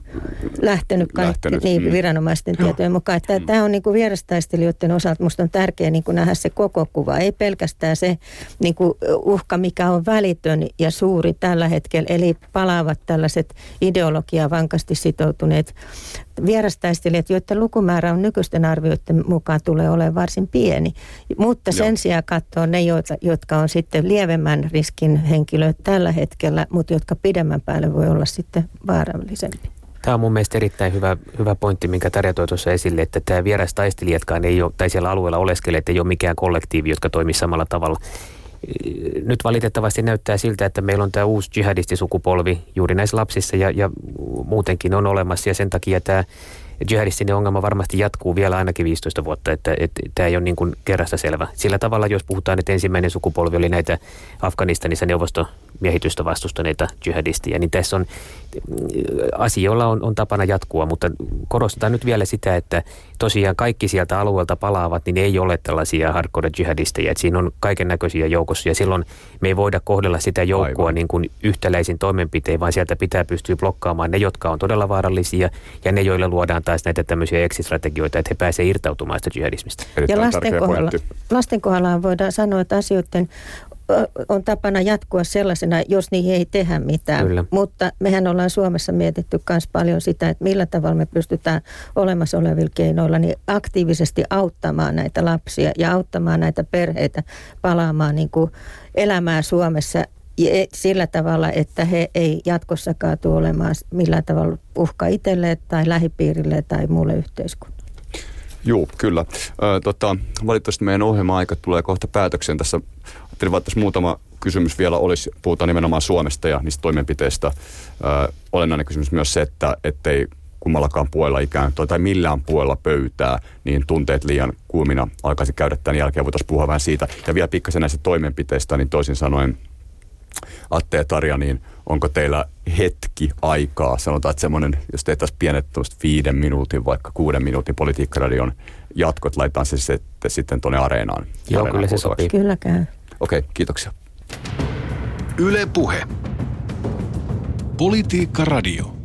lähtenyt kaikki niin, mm. viranomaisten tietojen mukaan. Että mm. Tämä on niin kuin vierastaistelijoiden osalta musta on tärkeää niin kuin nähdä se koko kuva. Ei pelkästään se niin kuin uhka, mikä on välitön ja suuri tällä hetkellä. Eli palaavat tällaiset ideologiaan vankasti sitoutuneet vierastaistelijat, joiden lukumäärä on nykyisten arvioiden mukaan tulee olemaan varsin pieni. Mutta sen Joo. sijaan katsoo ne, jotka on sitten lievemmän riskin henkilöt tällä hetkellä, mutta jotka pidemmän päälle voi olla sitten vaarallisempi. Tämä on mun mielestä erittäin hyvä, hyvä pointti, minkä Tarja toi tuossa esille, että tämä vierastaistelijatkaan ei ole, tai siellä alueella oleskeleet ei ole mikään kollektiivi, jotka toimii samalla tavalla. Nyt valitettavasti näyttää siltä, että meillä on tämä uusi jihadistisukupolvi juuri näissä lapsissa ja, ja muutenkin on olemassa ja sen takia tämä jihadistinen ongelma varmasti jatkuu vielä ainakin viisitoista vuotta, että, että tämä ei ole niin kuin kerrasta selvä. Sillä tavalla, jos puhutaan, että ensimmäinen sukupolvi oli näitä Afganistanissa neuvostomiehitystä vastustaneita jihadistia, niin tässä on asioilla on, on tapana jatkua, mutta korostetaan nyt vielä sitä, että tosiaan kaikki sieltä alueelta palaavat, niin ei ole tällaisia hardcore jihadisteja, että siinä on kaiken näköisiä joukossa ja silloin me ei voida kohdella sitä joukkoa niin kuin yhtäläisin toimenpitein, vaan sieltä pitää pystyä blokkaamaan ne, jotka on todella vaarallisia ja ne, joille luodaan taas näitä tämmöisiä exit-strategioita, että he pääsevät irtautumaan sitä jihadismista. Ja lasten kohdalla, lasten kohdalla voidaan sanoa, että asioiden on tapana jatkua sellaisena, jos niihin ei tehdä mitään. Kyllä. Mutta mehän ollaan Suomessa mietitty myös paljon sitä, että millä tavalla me pystytään olemassa olevilla keinoilla niin aktiivisesti auttamaan näitä lapsia ja auttamaan näitä perheitä palaamaan niin kuin elämään Suomessa sillä tavalla, että he ei jatkossakaan tule olemaan millään tavalla uhka itselleen tai lähipiirille tai muulle yhteiskunnalle. Joo, kyllä. Ö, tota, valitettavasti meidän ohjelma-aika tulee kohta päätökseen. Tässä ajattelin, että tässä muutama kysymys vielä olisi. Puhutaan nimenomaan Suomesta ja niistä toimenpiteistä. Ö, olennainen kysymys myös se, että ettei kummallakaan puolella ikään tai millään puolella pöytää, niin tunteet liian kuumina alkaisi käydä tämän jälkeen. Voitaisiin puhua vähän siitä. Ja vielä pikkasen näistä toimenpiteistä, niin toisin sanoen Atte ja Tarja, niin onko teillä hetki aikaa? Sanotaan, että semmoinen, jos tehtäisiin pienet viiden minuutin, vaikka kuuden minuutin Politiikkaradion jatkot, laitetaan se sitten, sitten tuonne areenaan. Joo, areenaan kyllä se sopii. Kyllä käy. Okei, okay, kiitoksia. Yle Puhe. Politiikkaradio.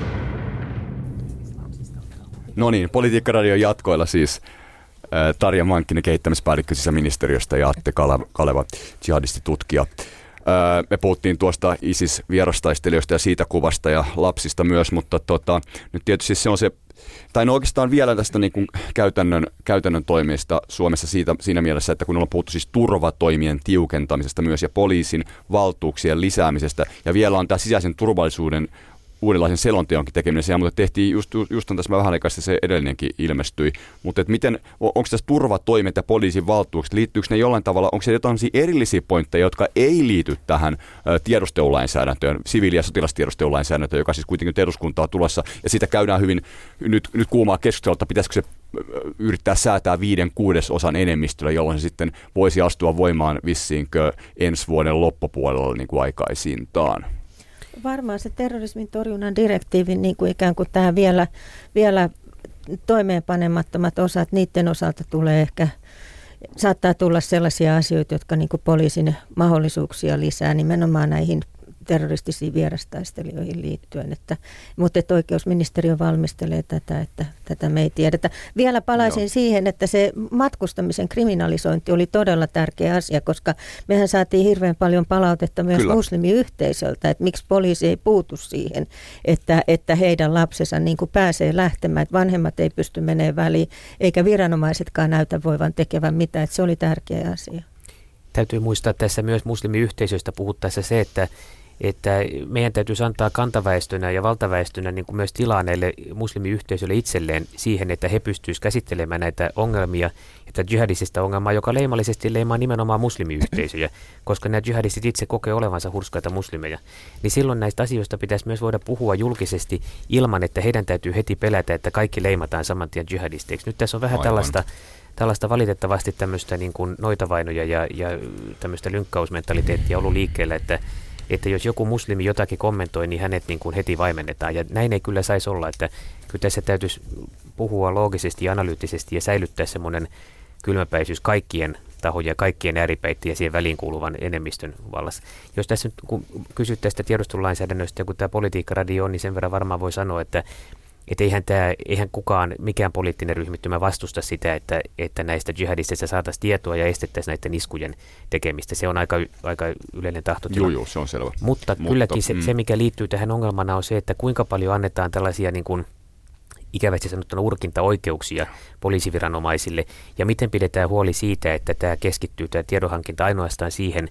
No niin, Politiikkaradion jatkoilla siis äh, Tarja Mankkinen, kehittämispäällikkö sisäministeriöstä ja Atte Kaleva, jihadistitutkija. Äh, me puhuttiin tuosta ISIS-vierastaistelijoista ja siitä kuvasta ja lapsista myös, mutta tota, nyt tietysti se on se, tai no oikeastaan vielä tästä niin kuin käytännön, käytännön toimista Suomessa siitä, siinä mielessä, että kun ollaan puhuttu siis turvatoimien tiukentamisesta myös ja poliisin valtuuksien lisäämisestä ja vielä on tämä sisäisen turvallisuuden uudenlaisen selonteonkin tekeminen siellä, mutta tehtiin just, just on tässä vähän aikaa se edellinenkin ilmestyi, mutta et miten, onko tässä turvatoimet ja poliisin valtuukset, liittyykö ne jollain tavalla, onko se jotain erillisiä pointteja, jotka ei liity tähän tiedustelulainsäädäntöön, siviili- ja sotilastiedustelulainsäädäntöön, joka siis kuitenkin nyt eduskuntaa tulossa, ja siitä käydään hyvin nyt, nyt kuumaa keskustelua, että pitäisikö se yrittää säätää viiden kuudesosan enemmistöllä, jolloin se sitten voisi astua voimaan vissiinkö ensi vuoden loppupuolella niin kuin aikaisintaan. Varmaan se terrorismin torjunnan direktiivin niin kuin ikään kuin tähän vielä, vielä toimeenpanemattomat osat, niiden osalta tulee ehkä, saattaa tulla sellaisia asioita, jotka niin kuin poliisin mahdollisuuksia lisää nimenomaan näihin terroristisiin vierastaistelijoihin liittyen, että, mutta että oikeusministeriö valmistelee tätä, että tätä me ei tiedetä. Vielä palaisin Joo. siihen, että se matkustamisen kriminalisointi oli todella tärkeä asia, koska mehän saatiin hirveän paljon palautetta myös Kyllä. muslimiyhteisöltä, että miksi poliisi ei puutu siihen, että, että heidän lapsensa niin kuin pääsee lähtemään, että vanhemmat ei pysty menemään väliin, eikä viranomaisetkaan näytä voivan tekevän mitään, että se oli tärkeä asia. Täytyy muistaa tässä myös muslimiyhteisöistä puhuttaessa se, että että meidän täytyisi antaa kantaväestönä ja valtaväestönä niin kuin myös tilaa näille muslimiyhteisöille itselleen siihen, että he pystyisivät käsittelemään näitä ongelmia ja tätä jihadistista ongelmaa, joka leimallisesti leimaa nimenomaan muslimiyhteisöjä, koska nämä jihadistit itse kokee olevansa hurskaita muslimeja. Niin silloin näistä asioista pitäisi myös voida puhua julkisesti ilman, että heidän täytyy heti pelätä, että kaikki leimataan saman tien jihadisteiksi. Nyt tässä on vähän Aivan. tällaista... Tällaista valitettavasti tämmöistä niin kuin noitavainoja ja, ja tämmöistä lynkkausmentaliteettia ollut liikkeellä, että, että jos joku muslimi jotakin kommentoi, niin hänet niin kuin heti vaimennetaan. Ja näin ei kyllä saisi olla, että kyllä tässä täytyisi puhua loogisesti ja analyyttisesti ja säilyttää semmoinen kylmäpäisyys kaikkien tahojen ja kaikkien ääripäitten ja siihen väliin kuuluvan enemmistön vallassa. Jos tässä nyt kun kysyt tästä tiedustelulainsäädännöstä ja kun tämä Politiikkaradio on, niin sen verran varmaan voi sanoa, että Että eihän, tämä, eihän kukaan, mikään poliittinen ryhmittymä vastusta sitä, että, että näistä jihadisteista saataisiin tietoa ja estettäisiin näiden iskujen tekemistä. Se on aika, aika yleinen tahtotila. Joo, joo, se on selvä. Mutta, Mutta kylläkin se, mm. se, mikä liittyy tähän ongelmana, on se, että kuinka paljon annetaan tällaisia niin kuin ikävästi sanottuna urkintaoikeuksia poliisiviranomaisille ja miten pidetään huoli siitä, että tämä keskittyy tämä tiedonhankinta ainoastaan siihen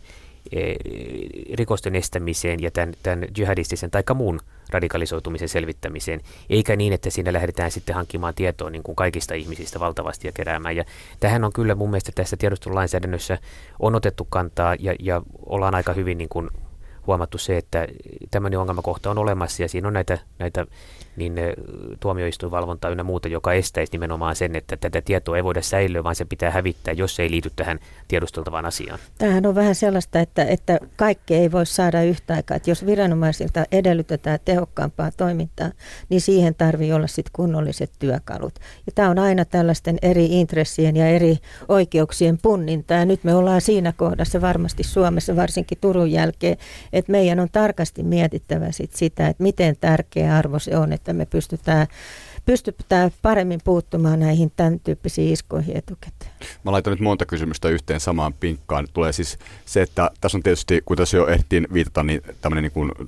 rikosten estämiseen ja tämän, tämän jihadistisen tai muun radikalisoitumisen selvittämiseen, eikä niin, että siinä lähdetään sitten hankkimaan tietoa niin kuin kaikista ihmisistä valtavasti ja keräämään. Ja tähän on kyllä mun mielestä tässä tiedustelulainsäädännössä on otettu kantaa ja, ja ollaan aika hyvin niin kuin huomattu se, että tämmöinen ongelmakohta on olemassa ja siinä on näitä, näitä niin tuomioistuinvalvontaa ynnä muuta, joka estäisi nimenomaan sen, että tätä tietoa ei voida säilyä, vaan se pitää hävittää, jos se ei liity tähän tiedusteltavaan asiaan. Tämähän on vähän sellaista, että, että kaikki ei voi saada yhtä aikaa. Että jos viranomaisilta edellytetään tehokkaampaa toimintaa, niin siihen tarvii olla sitten kunnolliset työkalut. Ja tämä on aina tällaisten eri intressien ja eri oikeuksien punninta. Ja nyt me ollaan siinä kohdassa varmasti Suomessa, varsinkin Turun jälkeen, että meidän on tarkasti mietittävä sit sitä, että miten tärkeä arvo se on, että me pystytään, pystytään paremmin puuttumaan näihin tämän tyyppisiin iskoihin etukäteen. Mä laitan nyt monta kysymystä yhteen samaan pinkkaan. Tulee siis se, että tässä on tietysti, kun tässä jo ehtiin viitata, niin tämmöinen niin kuin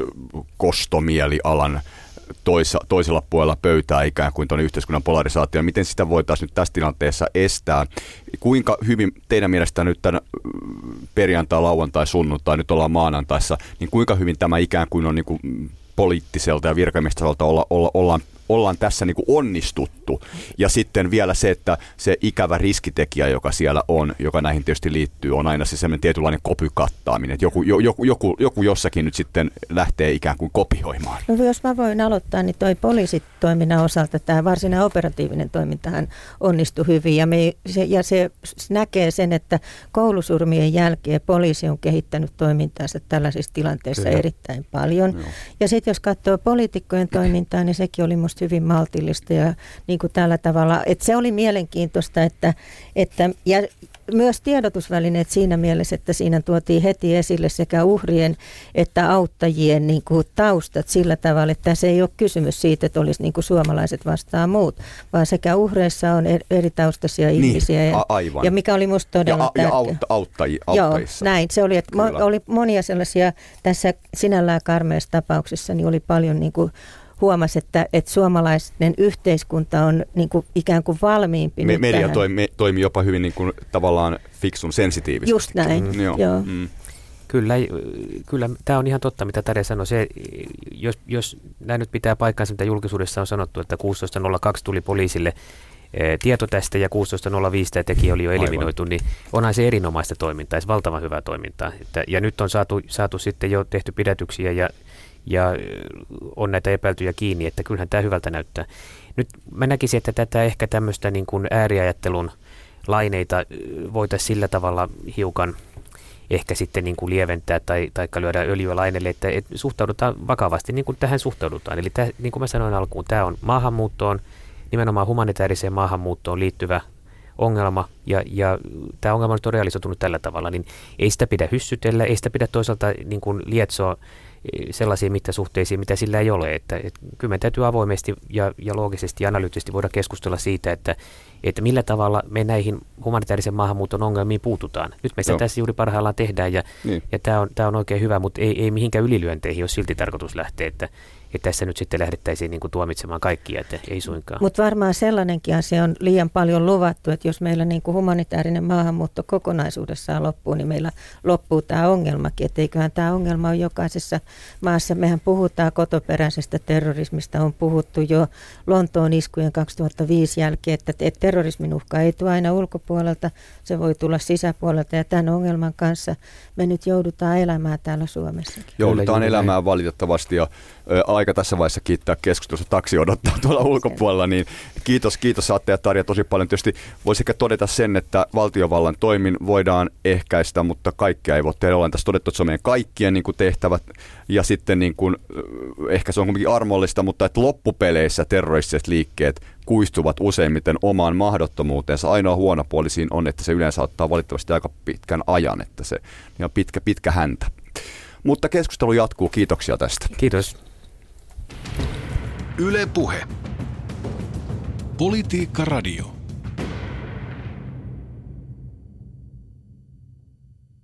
kostomielialan toisa, toisella puolella pöytää ikään kuin tuonne yhteiskunnan polarisaatio. Miten sitä voitaisiin nyt tässä tilanteessa estää? Kuinka hyvin teidän mielestä nyt tämän perjantai, lauantai, sunnuntai, nyt ollaan maanantaissa, niin kuinka hyvin tämä ikään kuin on niin kuin poliittiselta ja virkamiestäsolta olla, olla, ollaan ollaan tässä niin kuin onnistuttu. Ja sitten vielä se, että se ikävä riskitekijä, joka siellä on, joka näihin tietysti liittyy, on aina se semmoinen tietynlainen kopykattaaminen. Että joku, joku, joku, joku jossakin nyt sitten lähtee ikään kuin kopioimaan. No jos mä voin aloittaa, niin toi poliisitoiminnan osalta tämä varsinainen operatiivinen toimintahan onnistui hyvin. Ja, me, se, ja se näkee sen, että koulusurmien jälkeen poliisi on kehittänyt toimintaansa tällaisissa tilanteissa Kyllä. erittäin paljon. Joo. Ja sitten jos katsoo poliitikkojen toimintaa, niin sekin oli musta hyvin maltillista ja niin kuin tällä tavalla, että se oli mielenkiintoista, että, että ja myös tiedotusvälineet siinä mielessä, että siinä tuotiin heti esille sekä uhrien että auttajien niin kuin taustat sillä tavalla, että se ei ole kysymys siitä, että olisi niin kuin suomalaiset vastaan muut, vaan sekä uhreissa on eri taustaisia niin, ihmisiä ja, aivan. ja mikä oli musta todella ja, tärkeää. Ja aut, auttaji, auttajissa. Joo, näin. Se oli, että mo, oli monia sellaisia tässä sinällään karmeessa tapauksessa, niin oli paljon niin kuin huomasi, että, että suomalaisten yhteiskunta on niin kuin ikään kuin valmiimpi. Me, media toimi, toimi jopa hyvin niin kuin tavallaan fiksun sensitiivisesti. Just näin, mm. joo. joo. Mm. Kyllä, kyllä tämä on ihan totta, mitä Tade sanoi. Se, jos, jos näin nyt pitää paikkaansa, mitä julkisuudessa on sanottu, että kuusitoista nolla kaksi tuli poliisille tieto tästä ja kuusitoista nolla viisi tämä tekijä oli jo eliminoitu, Aivan. niin onhan se erinomaista toimintaa, se valtavan hyvää toimintaa. Että, ja nyt on saatu, saatu sitten jo tehty pidätyksiä ja ja on näitä epäiltyjä kiinni, että kyllähän tämä hyvältä näyttää. Nyt mä näkisin, että tätä ehkä tämmöistä niin kuin ääriajattelun laineita voitaisiin sillä tavalla hiukan ehkä sitten niin kuin lieventää tai, tai lyödä öljyä laineelle, että, että suhtaudutaan vakavasti niin kuin tähän suhtaudutaan. Eli tämä, niin kuin mä sanoin alkuun, tämä on maahanmuuttoon, nimenomaan humanitaariseen maahanmuuttoon liittyvä ongelma, ja, ja tämä ongelma on realisoitunut tällä tavalla, niin ei sitä pidä hyssytellä, ei sitä pidä toisaalta niin kuin lietsoa sellaisiin mittasuhteisiin, mitä sillä ei ole. Että, että kyllä me täytyy avoimesti ja, ja loogisesti ja analyyttisesti voida keskustella siitä, että, että millä tavalla me näihin humanitaarisen maahanmuuton ongelmiin puututaan. Nyt me sitä no. tässä juuri parhaillaan tehdään, ja, niin. ja tämä on, tämä on oikein hyvä, mutta ei, ei mihinkään ylilyönteihin ole silti tarkoitus lähteä, että, että tässä nyt sitten lähdettäisiin niin kuin tuomitsemaan kaikkia, että ei suinkaan. Mutta varmaan sellainenkin asia on liian paljon luvattu, että jos meillä niin kuin humanitaarinen maahanmuutto kokonaisuudessaan loppuu, niin meillä loppuu tämä ongelmakin, että eiköhän tämä ongelma ole jokaisessa maassa. Mehän puhutaan kotoperäisestä terrorismista, on puhuttu jo Lontoon iskujen kaksituhattaviisi jälkeen, että, että terrorismin uhka ei tule aina ulkopuolelta, se voi tulla sisäpuolelta, ja tämän ongelman kanssa me nyt joudutaan elämään täällä Suomessakin. Joudutaan elämään valitettavasti, ja ä, aika tässä vaiheessa kiittää keskustelussa, taksi odottaa tuolla ulkopuolella, niin kiitos, kiitos Atte ja Tarja tosi paljon. Tietysti voisi ehkä todeta sen, että valtiovallan toimin voidaan ehkäistä, mutta kaikkea ei voi tehdä. Ollaan tässä todettu, että se on meidän kaikkien niin kuin tehtävät, ja sitten niin kuin, ehkä se on kuitenkin armollista, mutta että loppupeleissä terroristiset liikkeet kuistuvat useimmiten omaan mahdottomuuteensa. Ainoa huono puoli siinä on, että se yleensä ottaa valitettavasti aika pitkän ajan, että se on pitkä, pitkä häntä. Mutta keskustelu jatkuu. Kiitoksia tästä. Kiitos. Yle Puhe. Politiikka Radio.